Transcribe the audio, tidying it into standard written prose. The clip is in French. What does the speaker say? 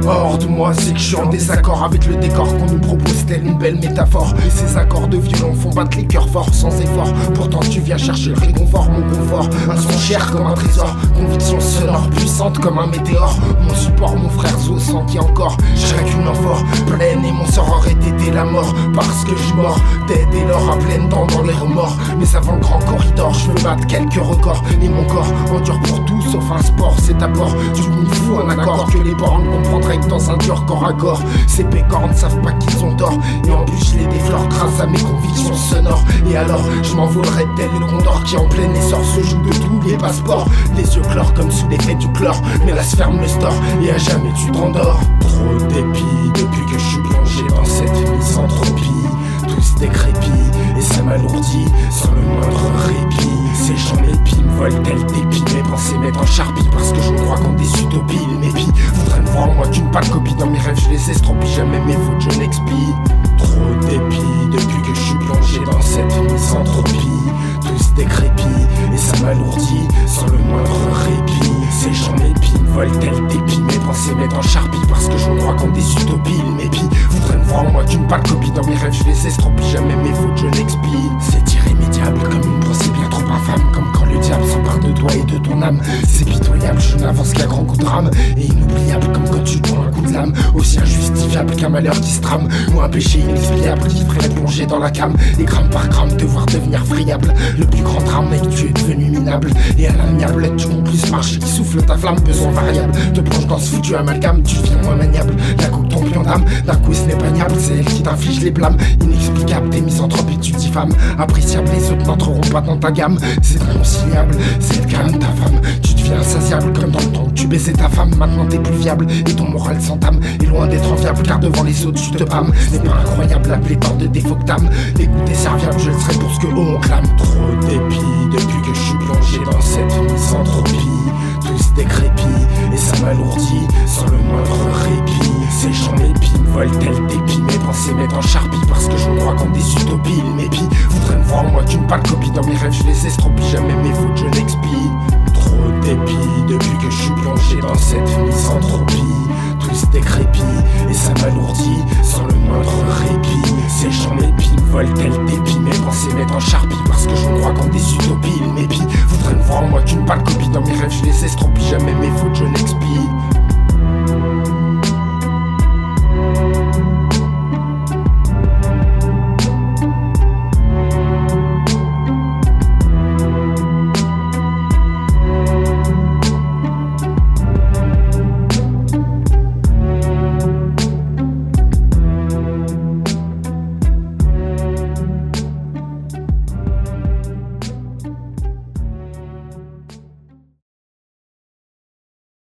fort de moi, c'est que je suis en désaccord avec le décor qu'on nous propose, telle une belle métaphore. Et ces accords de violon font battre les cœurs forts sans effort. Pourtant tu viens chercher le réconfort, mon confort. Un son cher comme un trésor, conviction sonore puissante comme un météore. Mon support, mon frère Zo sentit encore. Je serais qu'une amphore pleine et mon sort aurait été la mort. Parce que je mords, tête et l'or à pleines dents dans les remords. Mais avant le grand corridor, je veux battre quelques records. Et mon corps endure pour tout sauf un sport. C'est à bord du monde fou un accord que les bornes comprendraient que dans un dur corps à corps. Ces pécores ne savent pas qu'ils ont tort. Et en plus je les déflore grâce à mes convictions sonores. Et alors je m'envolerai tel le condor qui en plein essor se joue de tous les passeports. Les yeux chlore comme sous l'effet du chlore. Mais la sphère me store et à jamais tu t'endors. Trop de dépit depuis que je suis plongé dans cette misanthropie. Tous décrépits et ça m'alourdit sans le moindre répit. Ces gens m'épient, me volent tel dépit. Mes pensées mettent en charpie parce que je crois qu'en des utopies. Ils m'épient, voudraient me voir en moi qu'une pâle copie. Dans mes rêves je les estropie, jamais mes fautes je n'expie. Trop de dépit depuis que je suis plongé dans cette misanthropie. Tous décrépits et ça m'alourdit sans le moindre répit. Ces gens m'épient, me volent tel dépit. Mes pensées mettent en charpie parce que je crois qu'en des utopies. Ils m'épient, voudraient me voir en moi qu'une pâle copie. Dans mes rêves je les estropie, jamais mes fautes je n'expie. C'est irrémédiable comme une pensée bien trop infâme. Comme quand le diable s'empare de toi et de ton âme. C'est pitoyable, je n'avance qu'à grand coup de drame. Et inoubliable comme quand tu prends un coup de lame. Aussi injustifiable qu'un malheur qui se trame. Ou un péché inexpiable qui ferait plonger dans la came. Et gramme par gramme te voir devenir friable. Le plus grand drame mec, tu es devenu minable. Et à l'amiable tu conclus ce marché qui souffle ta flamme. Besoin variable, te plonge dans ce foutu amalgame. Tu deviens moins maniable, la coupe ton pion d'âme. D'un coup ce n'est pas niable, c'est elle qui t'inflige les blâmes. Inexplicable, tes misanthropies tu diffames. Appréciable, les autres n'entreront pas dans ta gamme. C'est inconciliable, c'est le calme ta femme. Tu deviens insatiable comme dans le temps que tu baisais ta femme. Maintenant t'es plus viable et ton moral s'entame. Et loin d'être enviable car devant les autres tu te pâmes. Ce n'est pas incroyable la pléthore de défauts que t'âmes. L'écoute est serviable, je le serai pour ce que haut on clame. Trop de dépit depuis que je suis plongé dans cette misanthropie. Tous décrépits et ça m'alourdit sans le moindre répit. Ces gens m'épient, me volent tel dépit. Mes pensées mettent en charpie parce que je crois qu'en des utopies. Ils m'épient, voudraient me voir en moi qu'une pâle copie. Dans mes rêves je les estropie, jamais mes fautes je n'expie. Trop de dépit depuis que je suis plongé dans cette misanthropie. Tous décrépits et ça m'alourdit sans le moindre répit. Ces gens m'épient, me volent tel dépit. Mes pensées mettent en charpie parce que je crois qu'en des utopies. Ils m'épient, voudraient me voir en moi qu'une pâle copie. Dans mes rêves je les estropie, jamais mes fautes je n'expie.